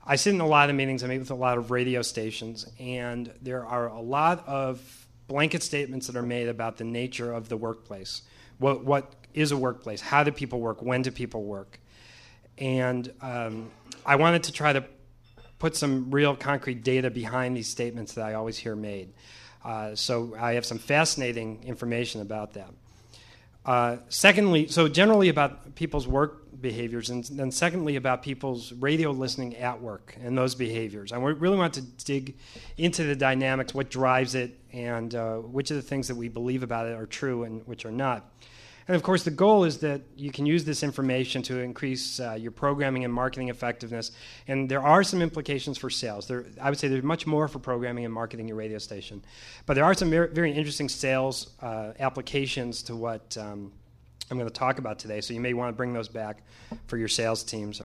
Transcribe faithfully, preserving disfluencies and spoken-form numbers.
I sit in a lot of the meetings. I meet with a lot of radio stations, and there are a lot of blanket statements that are made about the nature of the workplace. What what is a workplace? How do people work? When do people work? And um, I wanted to try to put some real concrete data behind these statements that I always hear made. Uh, so I have some fascinating information about that. Uh, secondly, so generally about people's work behaviors, and then secondly about people's radio listening at work and those behaviors. I really want to dig into the dynamics, what drives it, and uh, which of the things that we believe about it are true and which are not. And of course, the goal is that you can use this information to increase uh, your programming and marketing effectiveness. And there are some implications for sales. There, I would say there's much more for programming and marketing your radio station. But there are some very, very interesting sales uh, applications to what um, I'm going to talk about today. So you may want to bring those back for your sales teams.